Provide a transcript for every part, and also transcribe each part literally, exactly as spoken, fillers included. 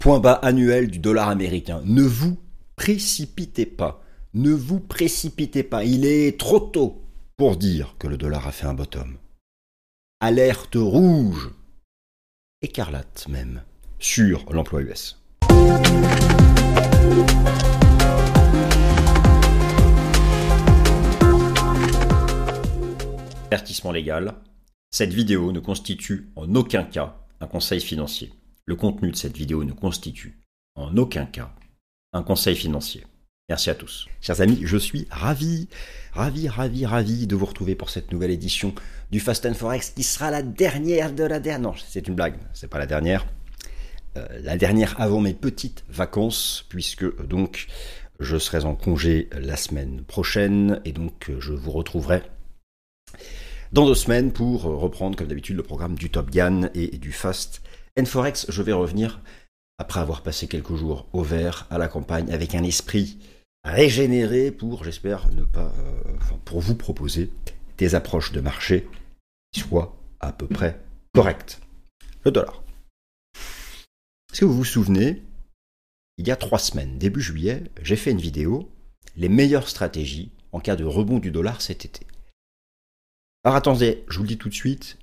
Point bas annuel du dollar américain. Ne vous précipitez pas. Ne vous précipitez pas. Il est trop tôt pour dire que le dollar a fait un bottom. Alerte rouge, écarlate même, sur l'emploi U S. Avertissement légal. Cette vidéo ne constitue en aucun cas un conseil financier. Le contenu de cette vidéo ne constitue en aucun cas un conseil financier. Merci à tous. Chers amis, je suis ravi, ravi, ravi, ravi de vous retrouver pour cette nouvelle édition du Fast and Forex qui sera la dernière de la dernière. Non, c'est une blague, c'est pas la dernière. Euh, la dernière avant mes petites vacances, puisque donc je serai en congé la semaine prochaine et donc je vous retrouverai dans deux semaines pour reprendre comme d'habitude le programme du Top Gun et du Fast and Forex. Je vais revenir après avoir passé quelques jours au vert à la campagne avec un esprit régénéré pour, j'espère, ne pas, euh, enfin, pour vous proposer des approches de marché qui soient à peu près correctes. Le dollar. Est-ce que vous vous souvenez, il y a trois semaines, début juillet, j'ai fait une vidéo, les meilleures stratégies en cas de rebond du dollar cet été. Alors attendez, je vous le dis tout de suite,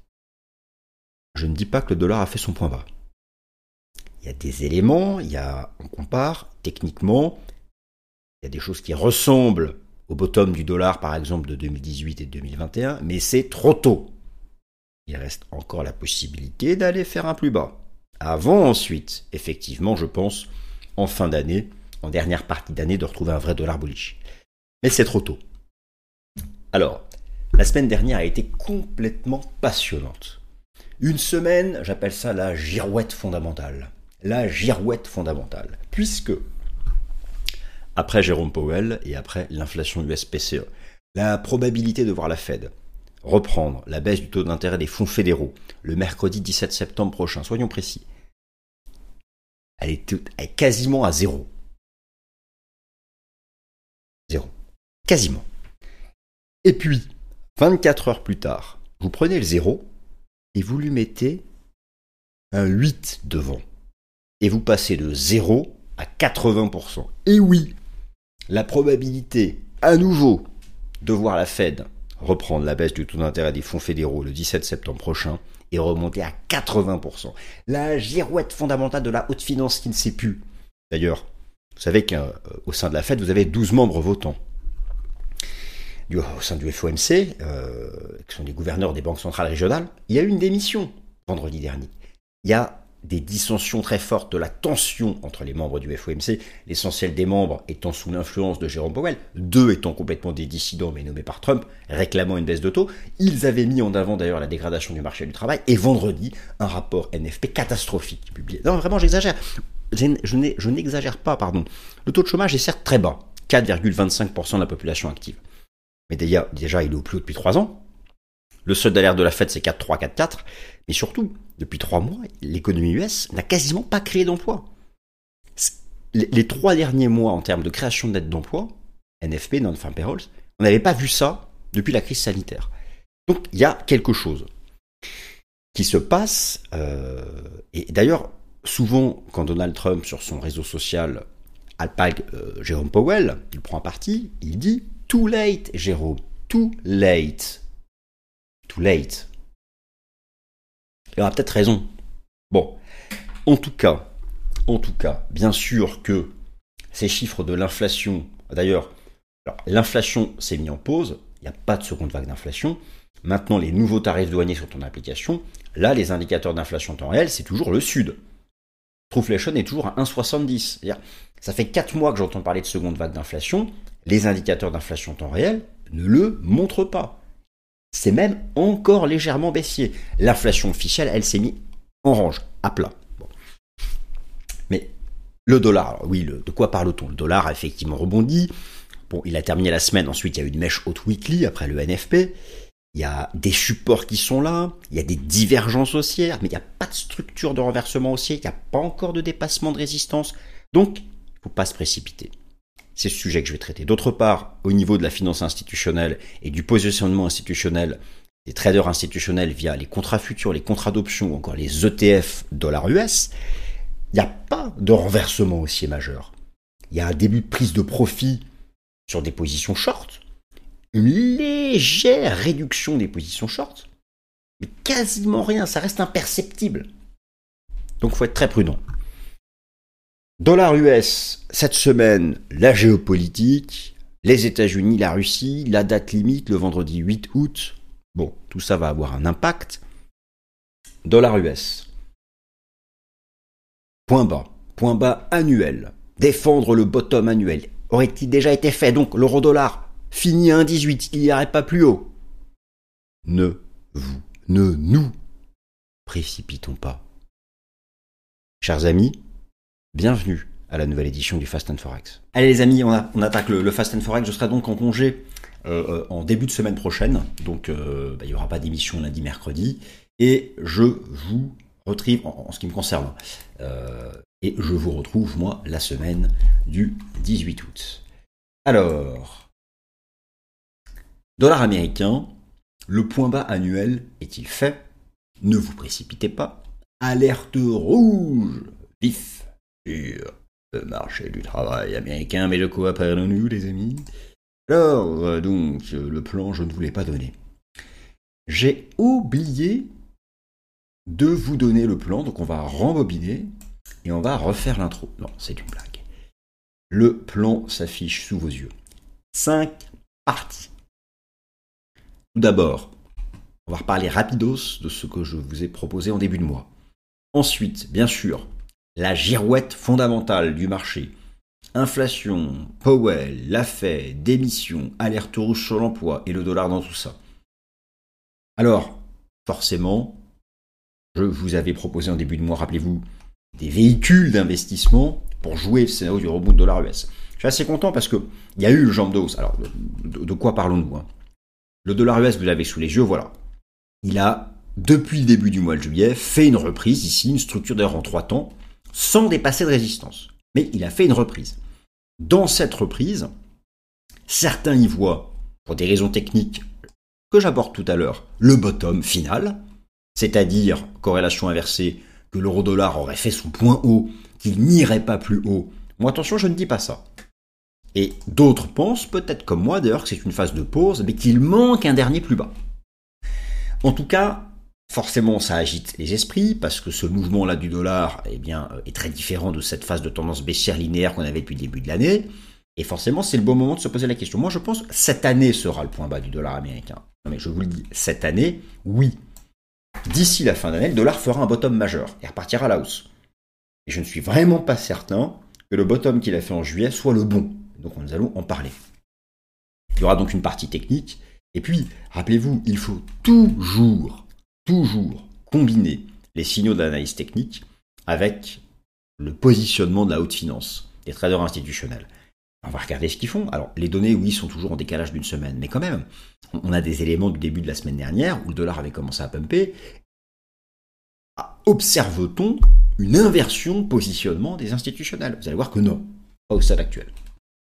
je ne dis pas que le dollar a fait son point bas. Il y a des éléments, il y a, on compare, techniquement, il y a des choses qui ressemblent au bottom du dollar, par exemple, de deux mille dix-huit et de deux mille vingt et un, mais c'est trop tôt. Il reste encore la possibilité d'aller faire un plus bas. Avant, ensuite, effectivement, je pense, en fin d'année, en dernière partie d'année, de retrouver un vrai dollar bullish. Mais c'est trop tôt. Alors, la semaine dernière a été complètement passionnante. Une semaine, j'appelle ça la girouette fondamentale. La girouette fondamentale. Puisque, après Jérôme Powell et après l'inflation U S P C E, la probabilité de voir la Fed reprendre la baisse du taux d'intérêt des fonds fédéraux le mercredi dix-sept septembre prochain, soyons précis, elle est, elle est quasiment à zéro. Zéro. Quasiment. Et puis, vingt-quatre heures plus tard, vous prenez le zéro et vous lui mettez un huit devant. Et vous passez de zéro à quatre-vingts pour cent. Et oui, la probabilité, à nouveau, de voir la Fed reprendre la baisse du taux d'intérêt des fonds fédéraux le dix-sept septembre prochain est remontée à quatre-vingts pour cent. La girouette fondamentale de la haute finance qui ne sait plus. D'ailleurs, vous savez qu'au sein de la Fed, vous avez douze membres votants. Du, au sein du F O M C, euh, qui sont les gouverneurs des banques centrales régionales, il y a eu une démission vendredi dernier. Il y a des dissensions très fortes, de la tension entre les membres du F O M C, l'essentiel des membres étant sous l'influence de Jérôme Powell, deux étant complètement des dissidents mais nommés par Trump, réclamant une baisse de taux. Ils avaient mis en avant d'ailleurs la dégradation du marché du travail, et vendredi, un rapport N F P catastrophique publié. Non, vraiment, j'exagère. Je, n'ai, je n'exagère pas, pardon. Le taux de chômage est certes très bas, quatre virgule vingt-cinq pour cent de la population active. Mais déjà, déjà, il est au plus haut depuis trois ans. Le seuil d'alerte de la Fed, c'est quatre virgule trois, quatre virgule quatre. Mais surtout, depuis trois mois, l'économie U S n'a quasiment pas créé d'emplois. Les trois derniers mois, en termes de création de net d'emploi, N F P, Non-Farm Payrolls, on n'avait pas vu ça depuis la crise sanitaire. Donc, il y a quelque chose qui se passe. Euh, et d'ailleurs, souvent, quand Donald Trump, sur son réseau social, alpague euh, Jérôme Powell, il prend un parti, il dit « Too late, Jérôme, too late ». Too late. Il aura peut-être raison. Bon, en tout cas, en tout cas, bien sûr que ces chiffres de l'inflation, d'ailleurs, alors, l'inflation s'est mise en pause, il n'y a pas de seconde vague d'inflation. Maintenant, les nouveaux tarifs douaniers sont en application. Là, les indicateurs d'inflation en temps réel, c'est toujours le Sud. Trueflation est toujours à un virgule soixante-dix. C'est-à-dire, ça fait quatre mois que j'entends parler de seconde vague d'inflation. Les indicateurs d'inflation en temps réel ne le montrent pas. C'est même encore légèrement baissier. L'inflation officielle, elle s'est mise en orange, à plat. Bon. Mais le dollar, alors oui, le, de quoi parle-t-on? Le dollar a effectivement rebondi. Bon, il a terminé la semaine, ensuite il y a eu une mèche haute weekly après le N F P. Il y a des supports qui sont là, il y a des divergences haussières, mais il n'y a pas de structure de renversement haussier, il n'y a pas encore de dépassement de résistance. Donc, il ne faut pas se précipiter. C'est ce sujet que je vais traiter. D'autre part, au niveau de la finance institutionnelle et du positionnement institutionnel des traders institutionnels via les contrats futurs, les contrats d'options ou encore les E T F dollar U S, il n'y a pas de renversement haussier majeur. Il y a un début de prise de profit sur des positions short, une légère réduction des positions short, mais quasiment rien, ça reste imperceptible. Donc il faut être très prudent. Dollar U S, cette semaine, la géopolitique, les États-Unis, la Russie, la date limite, le vendredi huit août. Bon, tout ça va avoir un impact. Dollar U S. Point bas. Point bas annuel. Défendre le bottom annuel. Aurait-il déjà été fait? Donc l'euro-dollar finit à un virgule dix-huit. Il n'y irait pas plus haut. Ne vous, ne nous précipitons pas. Chers amis, bienvenue à la nouvelle édition du Fast and Forex. Allez les amis, on, a, on attaque le, le Fast and Forex. Je serai donc en congé euh, en début de semaine prochaine. Donc euh, bah, il n'y aura pas d'émission lundi, mercredi. Et je vous retrouve, en, en ce qui me concerne, euh, et je vous retrouve, moi, la semaine du dix-huit août. Alors, dollar américain, le point bas annuel est-il fait? Ne vous précipitez pas. Alerte rouge, vif, sur le marché du travail américain. Mais de quoi parlons-nous, les amis? Alors, donc, le plan, je ne vous l'ai pas donné. J'ai oublié de vous donner le plan, donc on va rembobiner et on va refaire l'intro. Non, c'est une blague. Le plan s'affiche sous vos yeux. Cinq parties. Tout d'abord, on va reparler rapidos de ce que je vous ai proposé en début de mois. Ensuite, bien sûr, la girouette fondamentale du marché. Inflation, Powell, la Fed, démission, alerte rouge sur l'emploi et le dollar dans tout ça. Alors, forcément, je vous avais proposé en début de mois, rappelez-vous, des véhicules d'investissement pour jouer le scénario du rebond de dollar U S. Je suis assez content parce qu'il y a eu le jump de hausse. Alors, de, de quoi parlons-nous hein? Le dollar U S, vous l'avez sous les yeux, voilà. Il a, depuis le début du mois de juillet, fait une reprise ici, une structure d'ailleurs en trois temps, sans dépasser de résistance. Mais il a fait une reprise. Dans cette reprise, certains y voient, pour des raisons techniques que j'aborde tout à l'heure, le bottom final, c'est-à-dire corrélation inversée, que l'euro-dollar aurait fait son point haut, qu'il n'irait pas plus haut. Moi, attention, je ne dis pas ça. Et d'autres pensent, peut-être comme moi d'ailleurs, que c'est une phase de pause, mais qu'il manque un dernier plus bas. En tout cas, forcément, ça agite les esprits, parce que ce mouvement-là du dollar eh bien, est très différent de cette phase de tendance baissière linéaire qu'on avait depuis le début de l'année. Et forcément, c'est le bon moment de se poser la question. Moi, je pense que cette année sera le point bas du dollar américain. Non, mais je vous le dis, cette année, oui. D'ici la fin d'année, le dollar fera un bottom majeur et repartira à la hausse. Et je ne suis vraiment pas certain que le bottom qu'il a fait en juillet soit le bon. Donc nous allons en parler. Il y aura donc une partie technique. Et puis, rappelez-vous, il faut toujours, toujours combiner les signaux d'analyse technique avec le positionnement de la haute finance, des traders institutionnels. On va regarder ce qu'ils font. Alors, les données, oui, sont toujours en décalage d'une semaine. Mais quand même, on a des éléments du début de la semaine dernière où le dollar avait commencé à pumper. Observe-t-on une inversion de positionnement des institutionnels? Vous allez voir que non, pas au stade actuel.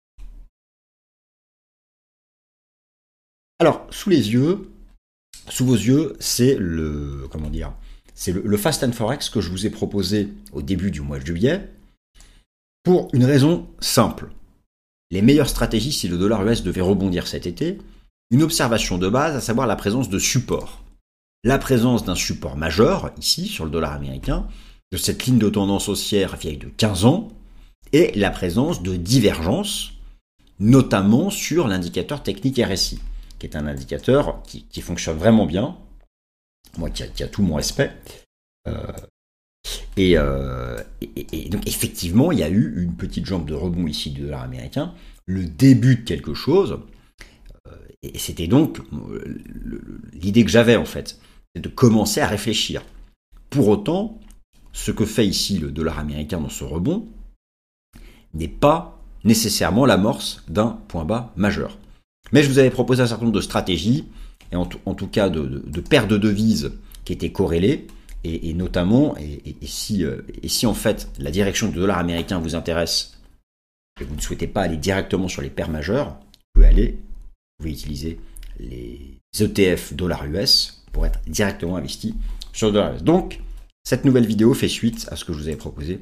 Alors, sous les yeux, sous vos yeux, c'est le, comment dire, c'est le, le Fast and Forex que je vous ai proposé au début du mois de juillet pour une raison simple. Les meilleures stratégies si le dollar U S devait rebondir cet été, une observation de base, à savoir la présence de support. La présence d'un support majeur, ici, sur le dollar américain, de cette ligne de tendance haussière vieille de quinze ans, et la présence de divergences, notamment sur l'indicateur technique R S I, qui est un indicateur qui, qui fonctionne vraiment bien, moi qui a, qui a tout mon respect. Euh, et, euh, et, et donc effectivement, il y a eu une petite jambe de rebond ici du dollar américain, le début de quelque chose, euh, et c'était donc euh, l'idée que j'avais en fait, c'est de commencer à réfléchir. Pour autant, ce que fait ici le dollar américain dans ce rebond n'est pas nécessairement l'amorce d'un point bas majeur. Mais je vous avais proposé un certain nombre de stratégies, et en, tout, en tout cas de, de, de paires de devises qui étaient corrélées, et, et notamment, et, et, et, si, euh, et si en fait la direction du dollar américain vous intéresse, et vous ne souhaitez pas aller directement sur les paires majeures, vous pouvez aller, vous pouvez utiliser les E T F dollar U S pour être directement investi sur le dollar U S. Donc, cette nouvelle vidéo fait suite à ce que je vous avais proposé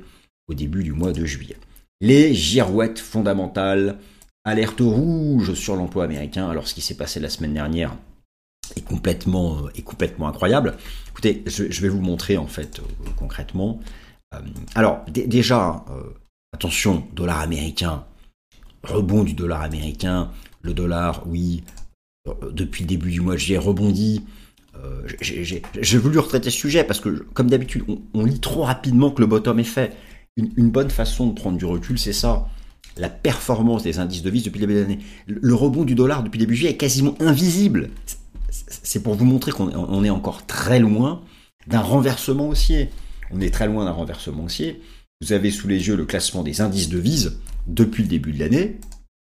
au début du mois de juillet. Les girouettes fondamentales, alerte rouge sur l'emploi américain. Alors, ce qui s'est passé la semaine dernière est complètement, est complètement incroyable. Écoutez, je, je vais vous montrer en fait euh, concrètement. Euh, alors, d- déjà, euh, attention, dollar américain, rebond du dollar américain. Le dollar, oui, euh, depuis le début du mois de juillet, rebondit. Euh, j'ai, j'ai, j'ai voulu retraiter ce sujet parce que, comme d'habitude, on, on lit trop rapidement que le bottom est fait. Une, une bonne façon de prendre du recul, c'est ça. La performance des indices de devises depuis le début de l'année. Le, le rebond du dollar depuis le début juillet est quasiment invisible. C'est pour vous montrer qu'on on est encore très loin d'un renversement haussier. On est très loin d'un renversement haussier. Vous avez sous les yeux le classement des indices de devises depuis le début de l'année.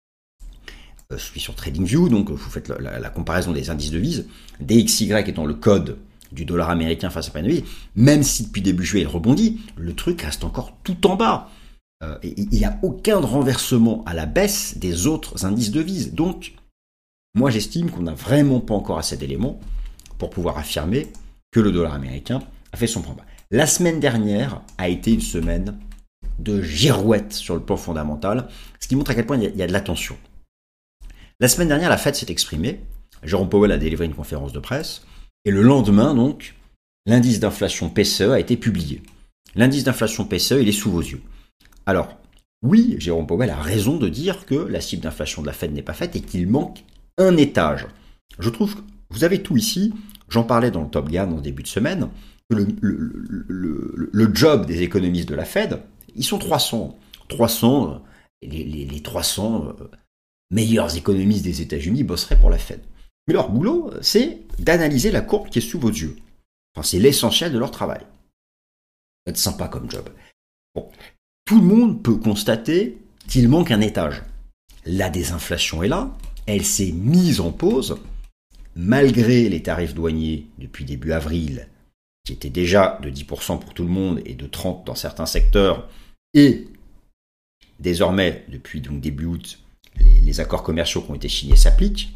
Euh, je suis sur TradingView, donc vous faites la, la, la comparaison des indices de devises. D X Y étant le code du dollar américain face à la devise. Même si depuis début juillet il rebondit, le truc reste encore tout en bas. Euh, et il n'y a aucun renversement à la baisse des autres indices de devises. Donc, moi j'estime qu'on n'a vraiment pas encore assez d'éléments pour pouvoir affirmer que le dollar américain a fait son point bas. La semaine dernière a été une semaine de girouette sur le plan fondamental, ce qui montre à quel point il y a de la tension. La semaine dernière, la Fed s'est exprimée, Jérôme Powell a délivré une conférence de presse, et le lendemain, donc, l'indice d'inflation P C E a été publié. L'indice d'inflation P C E, il est sous vos yeux. Alors, oui, Jérôme Powell a raison de dire que la cible d'inflation de la Fed n'est pas faite et qu'il manque un étage. Je trouve que vous avez tout ici, j'en parlais dans le Top Gun en début de semaine, que le, le, le, le job des économistes de la Fed, ils sont trois cents. trois cents, les, les, les trois cents meilleurs économistes des États-Unis bosseraient pour la Fed. Mais leur boulot, c'est d'analyser la courbe qui est sous vos yeux. Enfin, c'est l'essentiel de leur travail. Ça va être sympa comme job. Bon. Tout le monde peut constater qu'il manque un étage. La désinflation est là, elle s'est mise en pause, malgré les tarifs douaniers depuis début avril, qui étaient déjà de dix pour cent pour tout le monde et de trente pour cent dans certains secteurs, et désormais, depuis donc début août, les, les accords commerciaux qui ont été signés s'appliquent.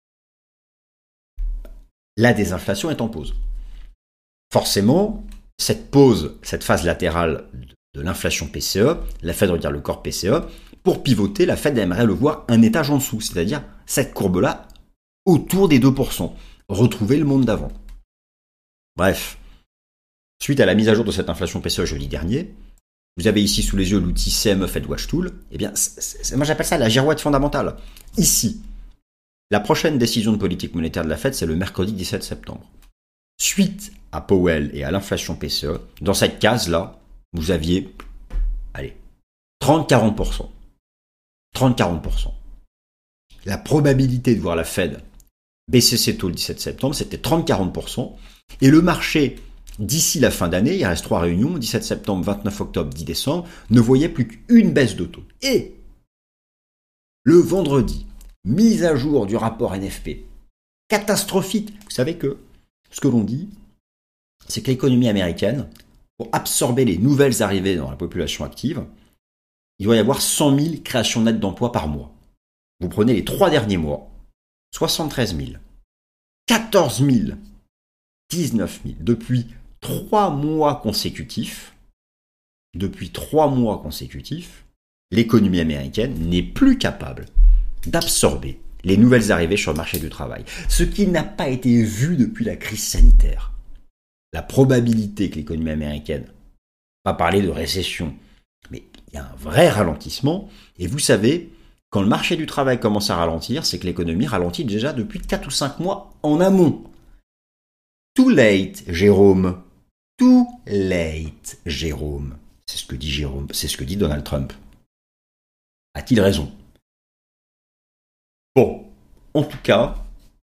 La désinflation est en pause. Forcément, cette pause, cette phase latérale de l'inflation P C E, la Fed regarde le corps P C E, pour pivoter, la Fed aimerait le voir un étage en dessous, c'est-à-dire cette courbe-là autour des deux pour cent, retrouver le monde d'avant. Bref, suite à la mise à jour de cette inflation P C E jeudi dernier, vous avez ici sous les yeux l'outil C M E Fed Watch Tool, eh bien, c'est, c'est, moi j'appelle ça la girouette fondamentale. Ici, la prochaine décision de politique monétaire de la Fed, c'est le mercredi dix-sept septembre. Suite à Powell et à l'inflation P C E, dans cette case-là, vous aviez, allez, trente à quarante pour cent. trente à quarante pour cent. La probabilité de voir la Fed baisser ses taux le dix-sept septembre, c'était trente à quarante pour cent. Et le marché, d'ici la fin d'année, il reste trois réunions, dix-sept septembre, vingt-neuf octobre, dix décembre, ne voyait plus qu'une baisse de taux. Et le vendredi, mise à jour du rapport N F P, catastrophique. Vous savez que ce que l'on dit, c'est que l'économie américaine, pour absorber les nouvelles arrivées dans la population active, il doit y avoir cent mille créations nettes d'emplois par mois. Vous prenez les trois derniers mois, soixante-treize mille, quatorze mille, dix-neuf mille, depuis trois mois consécutifs, depuis trois mois consécutifs, l'économie américaine n'est plus capable d'absorber les nouvelles arrivées sur le marché du travail. Ce qui n'a pas été vu depuis la crise sanitaire. La probabilité que l'économie américaine, pas parler de récession, mais il y a un vrai ralentissement, et vous savez, quand le marché du travail commence à ralentir, c'est que l'économie ralentit déjà depuis quatre ou cinq mois en amont. Too late, Jérôme. Too late, Jérôme. C'est ce que dit Jérôme, c'est ce que dit Donald Trump. A-t-il raison? Bon, en tout cas,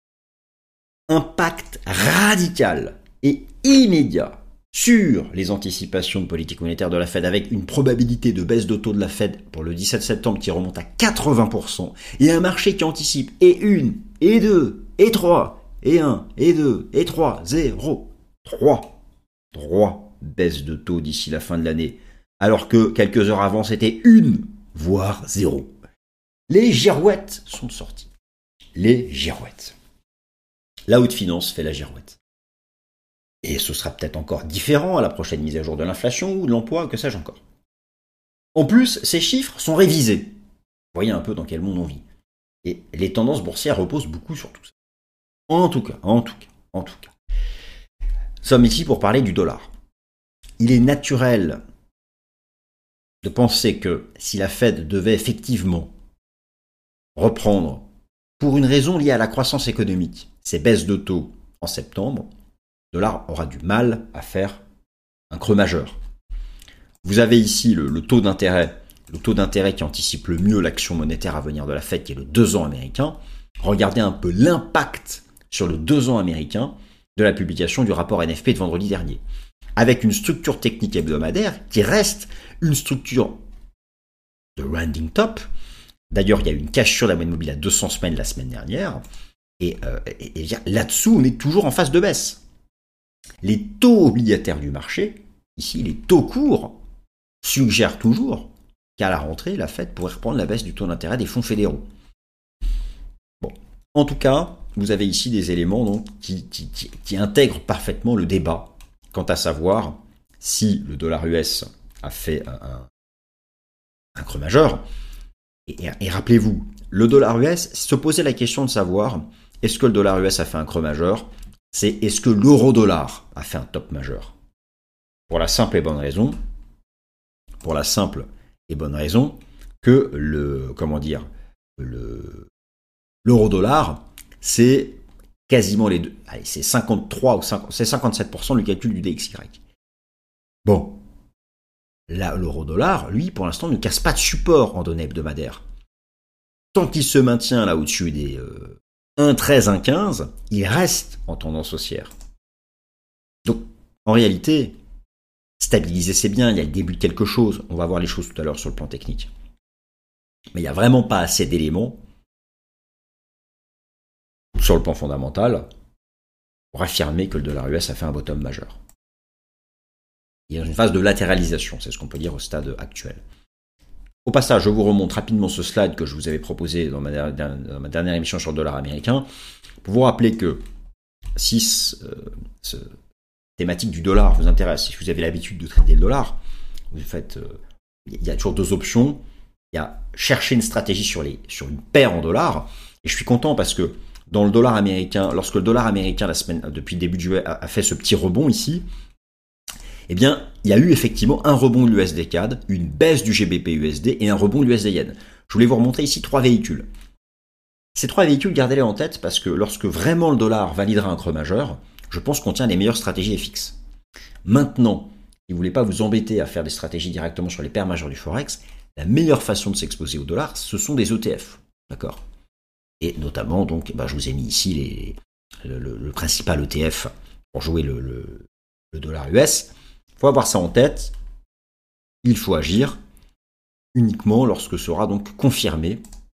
impact radical et immédiat sur les anticipations de politique monétaire de la Fed, avec une probabilité de baisse de taux de la Fed pour le dix-sept septembre qui remonte à quatre-vingts pour cent, et un marché qui anticipe et une, et deux, et trois, et un, et deux, et trois, zéro, trois, trois baisses de taux d'ici la fin de l'année, alors que quelques heures avant c'était une, voire zéro. Les girouettes sont sorties. Les girouettes. La haute finance fait la girouette. Et ce sera peut-être encore différent à la prochaine mise à jour de l'inflation ou de l'emploi, que sais-je encore. En plus, ces chiffres sont révisés. Vous voyez un peu dans quel monde on vit. Et les tendances boursières reposent beaucoup sur tout ça. En tout cas, en tout cas, en tout cas. Nous sommes ici pour parler du dollar. Il est naturel de penser que si la Fed devait effectivement reprendre, pour une raison liée à la croissance économique, ses baisses de taux en septembre, le dollar aura du mal à faire un creux majeur. Vous avez ici le, le taux d'intérêt, le taux d'intérêt qui anticipe le mieux l'action monétaire à venir de la Fed, qui est le deux ans américain. Regardez un peu l'impact sur le deux ans américain de la publication du rapport N F P de vendredi dernier, avec une structure technique hebdomadaire qui reste une structure de rounding top. D'ailleurs, il y a eu une cassure de la moyenne mobile à deux cents semaines la semaine dernière, et, euh, et, et là-dessous, on est toujours en phase de baisse. Les taux obligataires du marché, ici les taux courts, suggèrent toujours qu'à la rentrée, la Fed pourrait reprendre la baisse du taux d'intérêt des fonds fédéraux. Bon, en tout cas, vous avez ici des éléments donc, qui, qui, qui, qui intègrent parfaitement le débat quant à savoir si le dollar U S a fait un, un, un creux majeur. Et, et, et rappelez-vous, le dollar U S, se posait la question de savoir est-ce que le dollar U S a fait un creux majeur, c'est est-ce que l'euro-dollar a fait un top majeur. Pour la simple et bonne raison, pour la simple et bonne raison que le, comment dire, le, l'euro-dollar, c'est quasiment les deux. Allez, c'est cinquante-trois ou cinquante, c'est cinquante-sept pour cent le calcul du D X Y. Bon. Là, l'euro-dollar, lui, pour l'instant, ne casse pas de support en données hebdomadaires. Tant qu'il se maintient là au-dessus des euh, un virgule treize, un virgule quinze, il reste en tendance haussière. Donc, en réalité, stabiliser, c'est bien, il y a le début de quelque chose. On va voir les choses tout à l'heure sur le plan technique. Mais il n'y a vraiment pas assez d'éléments sur le plan fondamental pour affirmer que le dollar U S a fait un bottom majeur. Il est dans une phase de latéralisation, c'est ce qu'on peut dire au stade actuel. Au passage, je vous remonte rapidement ce slide que je vous avais proposé dans ma, dans ma dernière émission sur le dollar américain, pour vous rappeler que si ce, ce thématique du dollar vous intéresse, si vous avez l'habitude de trader le dollar, vous faites, il y a toujours deux options. Il y a chercher une stratégie sur, les, sur une paire en dollars, et je suis content parce que dans le dollar américain, lorsque le dollar américain la semaine, depuis le début de juillet a fait ce petit rebond ici, eh bien, il y a eu effectivement un rebond de l'U S D C A D, une baisse du G B P U S D et un rebond de l'U S D Yen. Je voulais vous remontrer ici trois véhicules. Ces trois véhicules, gardez-les en tête parce que lorsque vraiment le dollar validera un creux majeur, je pense qu'on tient les meilleures stratégies F X. Maintenant, si vous ne voulez pas vous embêter à faire des stratégies directement sur les paires majeures du Forex, la meilleure façon de s'exposer au dollar, ce sont des E T F. D'accord ? Et notamment, donc, bah, je vous ai mis ici les, le, le, le principal E T F pour jouer le, le, le dollar U S. Il faut avoir ça en tête. Il faut agir uniquement lorsque sera donc confirmé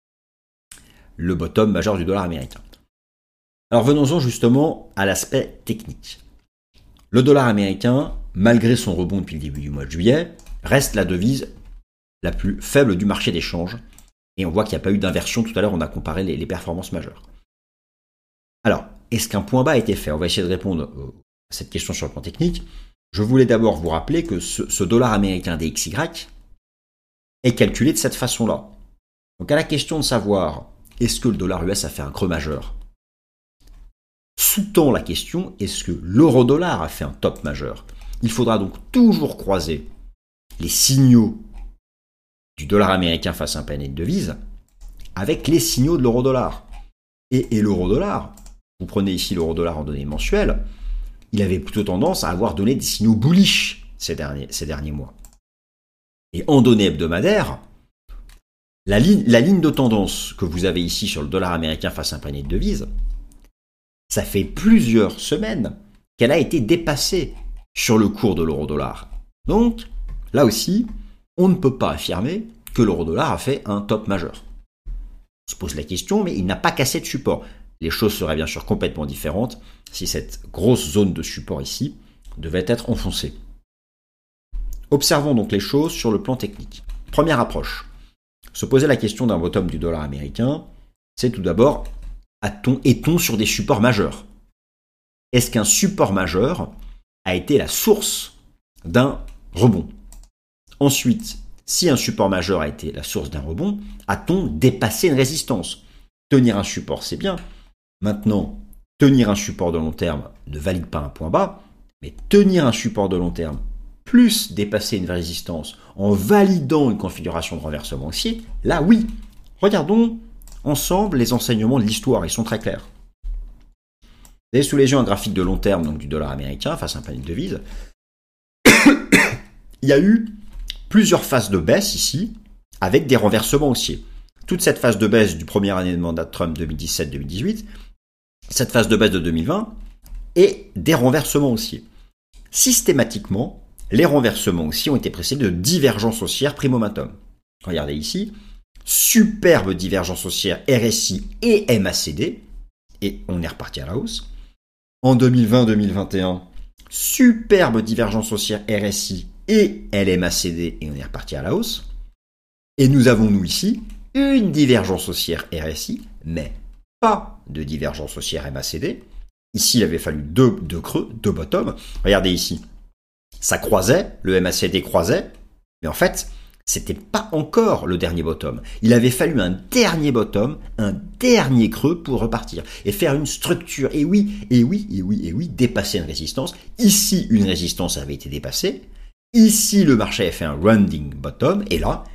le bottom majeur du dollar américain. Alors venons-en justement à l'aspect technique. Le dollar américain, malgré son rebond depuis le début du mois de juillet, reste la devise la plus faible du marché d'échange. Et on voit qu'il n'y a pas eu d'inversion. Tout à l'heure, on a comparé les, les performances majeures. Alors, est-ce qu'un point bas a été fait ? On va essayer de répondre à cette question sur le plan technique. Je voulais d'abord vous rappeler que ce, ce dollar américain D X Y est calculé de cette façon-là. Donc à la question de savoir est-ce que le dollar U S a fait un creux majeur, sous-tend la question est-ce que l'euro-dollar a fait un top majeur. Il faudra donc toujours croiser les signaux du dollar américain face à un panier de devises avec les signaux de l'euro-dollar. Et, et l'euro-dollar, vous prenez ici l'euro-dollar en données mensuelles, il avait plutôt tendance à avoir donné des signaux bullish ces derniers, ces derniers mois. Et en données hebdomadaires, la ligne, la ligne de tendance que vous avez ici sur le dollar américain face à un panier de devises, ça fait plusieurs semaines qu'elle a été dépassée sur le cours de l'euro-dollar. Donc, là aussi, on ne peut pas affirmer que l'euro-dollar a fait un top majeur. On se pose la question, mais il n'a pas cassé de support. Les choses seraient bien sûr complètement différentes si cette grosse zone de support ici devait être enfoncée. Observons donc les choses sur le plan technique. Première approche. Se poser la question d'un bottom du dollar américain, c'est tout d'abord, a-t-on, est-on sur des supports majeurs ? Est-ce qu'un support majeur a été la source d'un rebond ? Ensuite, Si un support majeur a été la source d'un rebond, a-t-on dépassé une résistance? Tenir un support, c'est bien. Maintenant, tenir un support de long terme ne valide pas un point bas, mais tenir un support de long terme plus dépasser une résistance en validant une configuration de renversement haussier, là oui. Regardons ensemble les enseignements de l'histoire, ils sont très clairs. Vous avez sous les yeux un graphique de long terme donc du dollar américain face à un panier de devises. Il y a eu plusieurs phases de baisse ici, avec des renversements haussiers. Toute cette phase de baisse du première année de mandat de Trump deux mille dix-sept deux mille dix-huit, cette phase de baisse de deux mille vingt, et des renversements haussiers. Systématiquement, les renversements haussiers ont été précédés de divergences haussières prime momentum. Regardez ici, superbe divergence haussière R S I et M A C D, et on est reparti à la hausse. En deux mille vingt deux mille vingt et un, superbe divergence haussière R S I et L M A C D, et on est reparti à la hausse. Et nous avons, nous ici, une divergence haussière R S I, mais pas de divergence haussière M A C D. Ici, il avait fallu deux, deux creux, deux bottoms. Regardez ici, ça croisait, le M A C D croisait, mais en fait, c'était pas encore le dernier bottom. Il avait fallu un dernier bottom, un dernier creux pour repartir et faire une structure. Et oui, et oui, et oui, et oui, dépasser une résistance. Ici, une résistance avait été dépassée. Ici, le marché a fait un rounding bottom. Et là,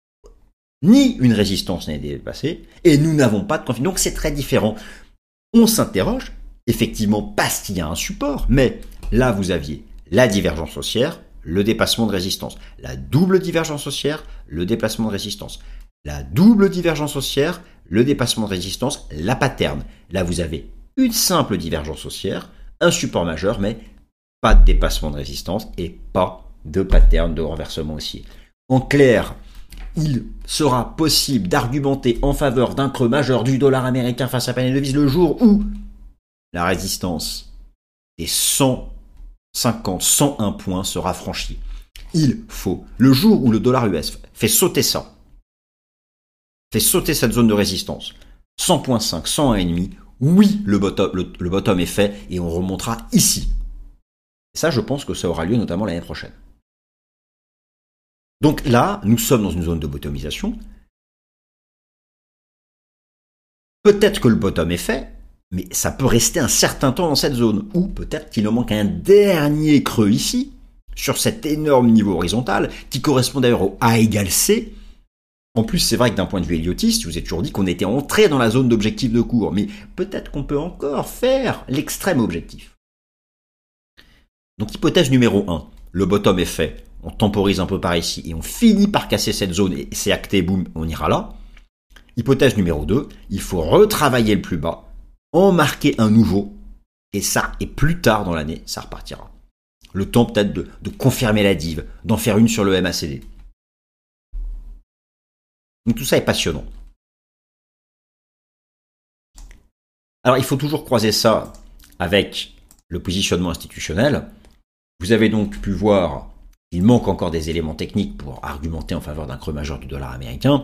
ni une résistance n'a été dépassée. Et nous n'avons pas de confirmation. Donc, c'est très différent. On s'interroge, effectivement, parce qu'il y a un support. Mais là, vous aviez la divergence haussière, le dépassement de résistance. La double divergence haussière, le dépassement de résistance. La double divergence haussière, le dépassement de résistance, la pattern. Là, vous avez une simple divergence haussière, un support majeur, mais pas de dépassement de résistance et pas de pattern de renversement haussier. En clair, il sera possible d'argumenter en faveur d'un creux majeur du dollar américain face à panier de devises le jour où la résistance des cent cinquante, cent un points sera franchi. Il faut, le jour où le dollar U S fait sauter ça, fait sauter cette zone de résistance, cent virgule cinq, cent un virgule cinq, oui, le bottom, le, le bottom est fait et on remontera ici. Et ça, je pense que ça aura lieu notamment l'année prochaine. Donc là, nous sommes dans une zone de bottomisation. Peut-être que le bottom est fait, mais ça peut rester un certain temps dans cette zone, ou peut-être qu'il en manque un dernier creux ici, sur cet énorme niveau horizontal, qui correspond d'ailleurs au A égale C. En plus, c'est vrai que d'un point de vue héliotiste, je vous ai toujours dit qu'on était entré dans la zone d'objectif de cours, mais peut-être qu'on peut encore faire l'extrême objectif. Donc hypothèse numéro un, le bottom est fait, on temporise un peu par ici, et on finit par casser cette zone, et c'est acté, boum, on ira là. Hypothèse numéro deux, il faut retravailler le plus bas, en marquer un nouveau, et ça, et plus tard dans l'année, ça repartira. Le temps peut-être de, de confirmer la div, d'en faire une sur le M A C D. Donc tout ça est passionnant. Alors il faut toujours croiser ça avec le positionnement institutionnel. Vous avez donc pu voir, il manque encore des éléments techniques pour argumenter en faveur d'un creux majeur du dollar américain.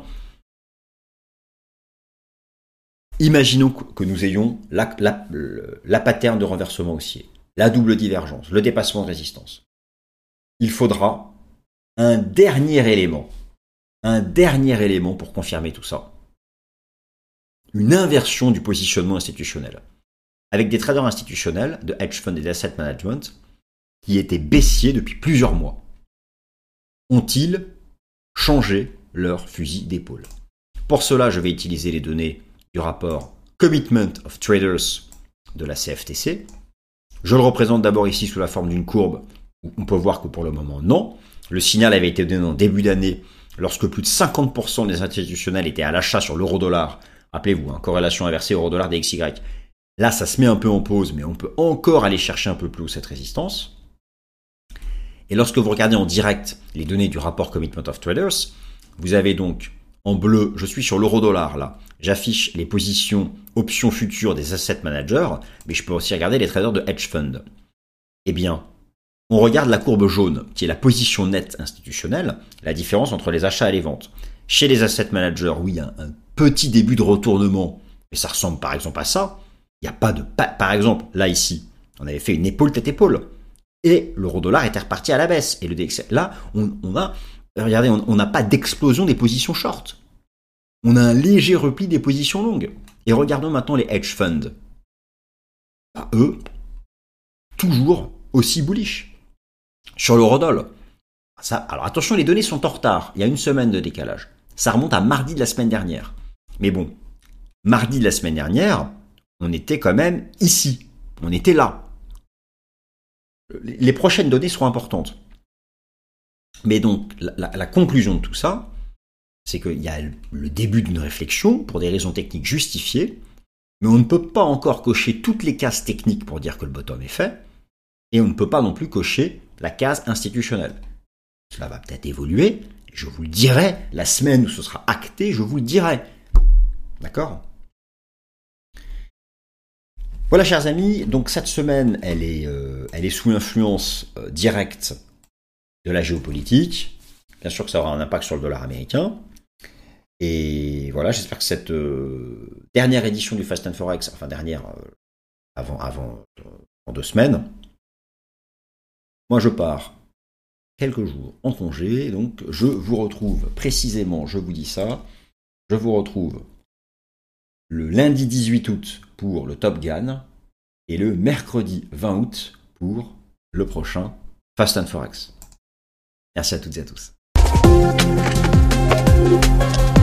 Imaginons que nous ayons la, la, la pattern de renversement haussier, la double divergence, le dépassement de résistance. Il faudra un dernier élément, un dernier élément pour confirmer tout ça. Une inversion du positionnement institutionnel. Avec des traders institutionnels de hedge fund et d'asset management qui étaient baissiers depuis plusieurs mois. Ont-ils changé leur fusil d'épaule? Pour cela, je vais utiliser les données du rapport Commitment of Traders de la C F T C. Je le représente d'abord ici sous la forme d'une courbe où on peut voir que pour le moment, non. Le signal avait été donné en début d'année lorsque plus de cinquante pour cent des institutionnels étaient à l'achat sur l'euro-dollar. Rappelez-vous, hein, corrélation inversée euro-dollar D X Y. Là, ça se met un peu en pause, mais on peut encore aller chercher un peu plus haut cette résistance. Et lorsque vous regardez en direct les données du rapport Commitment of Traders, vous avez donc en bleu, je suis sur l'euro-dollar là, j'affiche les positions options futures des asset managers, mais je peux aussi regarder les traders de hedge fund. Eh bien, on regarde la courbe jaune, qui est la position nette institutionnelle, la différence entre les achats et les ventes. Chez les asset managers, oui, il y a un petit début de retournement, mais ça ressemble par exemple à ça. Il n'y a pas de... Par exemple, là ici, on avait fait une épaule tête-épaule, et l'euro-dollar était reparti à la baisse. Et le D X Y, là, on, on a regardez, on n'a pas d'explosion des positions short. On a un léger repli des positions longues. Et regardons maintenant les hedge funds. Bah, eux, toujours aussi bullish. Sur l'eurodoll. Ça, alors attention, les données sont en retard. Il y a une semaine de décalage. Ça remonte à mardi de la semaine dernière. Mais bon, mardi de la semaine dernière, on était quand même ici. On était là. Les prochaines données seront importantes. Mais donc, la, la, la conclusion de tout ça, c'est qu'il y a le début d'une réflexion pour des raisons techniques justifiées, mais on ne peut pas encore cocher toutes les cases techniques pour dire que le bottom est fait, et on ne peut pas non plus cocher la case institutionnelle. Cela va peut-être évoluer, je vous le dirai, la semaine où ce sera acté, je vous le dirai. D'accord ? Voilà, chers amis, donc cette semaine, elle est, euh, elle est sous l'influence euh, directe de la géopolitique. Bien sûr que ça aura un impact sur le dollar américain. Et voilà, j'espère que cette euh, dernière édition du Fast and Forex, enfin dernière, euh, avant, avant euh, en deux semaines, moi je pars quelques jours en congé, donc je vous retrouve précisément, je vous dis ça, je vous retrouve le lundi dix-huit août pour le Top Gun et le mercredi vingt août pour le prochain Fast and Forex. Merci à toutes et à tous.